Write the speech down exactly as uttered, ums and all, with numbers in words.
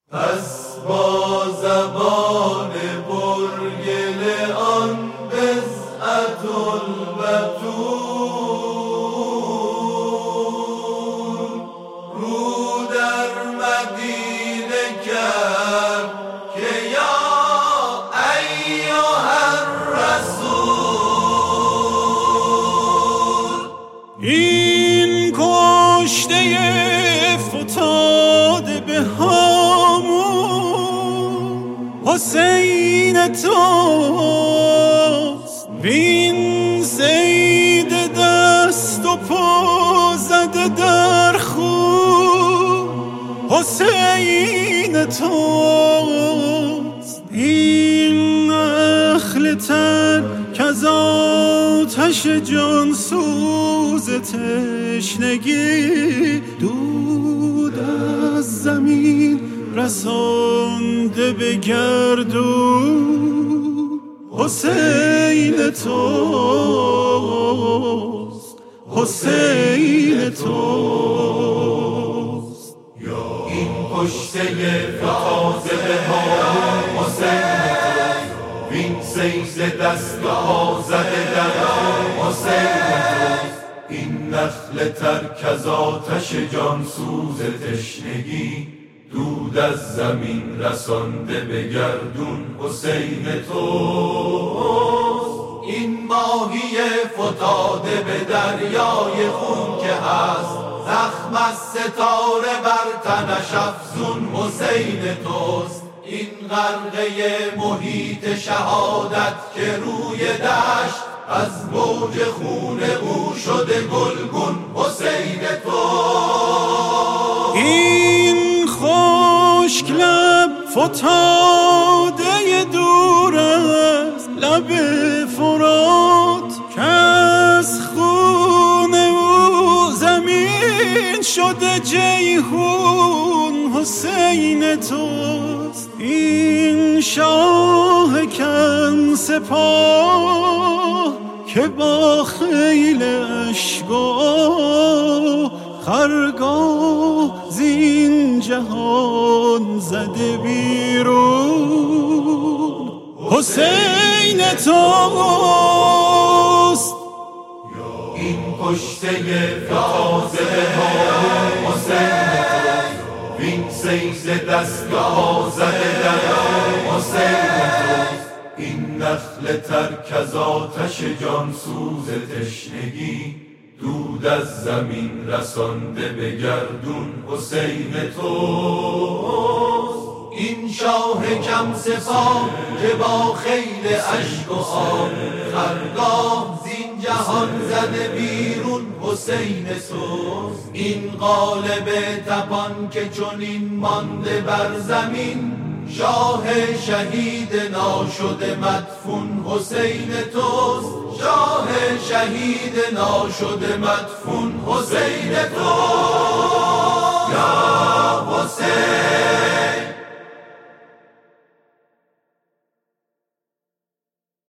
پس با زبان برگل آن بضعة البتول رو در مدینه کرد که یا ایها الرسول. این کشته فتاده به هامون حسین توست، وین زید دست و پا زده در خون حسین توست. این نخل تر کز آتش جان سوز تشنگی دود از زمین رسانده به گردون حسین توست، حسین توست. این کشته فتاده به هامون حسین توست، وین سیز دست و پا زده در حسین توست. این نخل تر کز آتش جان سوز تشنگی دود از زمین رسانده به گردون حسین توست. این ماهی فتاده به دریای خون که هست زخم از ستاره بر تنش افزون حسین توست. این غرقه محیط شهادت که روی دشت از موج خون او شده گلگون حسین توست. این خشک لب فتاده دور از لب فرات که از خون او زمین شده جیحون حسین توست. این شاه کم سپاه که با خیل اشک و خرگاه زین جهان زده بیرون حسین توست. این کشته فتاده به هامون حسین توست، وین سیز دست و پا زده در حسین توست. این نخل تر کز آتش جان سوز تشنگی دود از زمین رسانده به گردون حسین توست. این شاه کم سپاه که با خیل اشک و آب خرگاه زین جهان زده بیرون حسین توست. این قالب تپان که چنین مانده بر زمین شاه شهید ناشده مدفون حسین توست. شاه شهید ناشده مدفون حسین توست.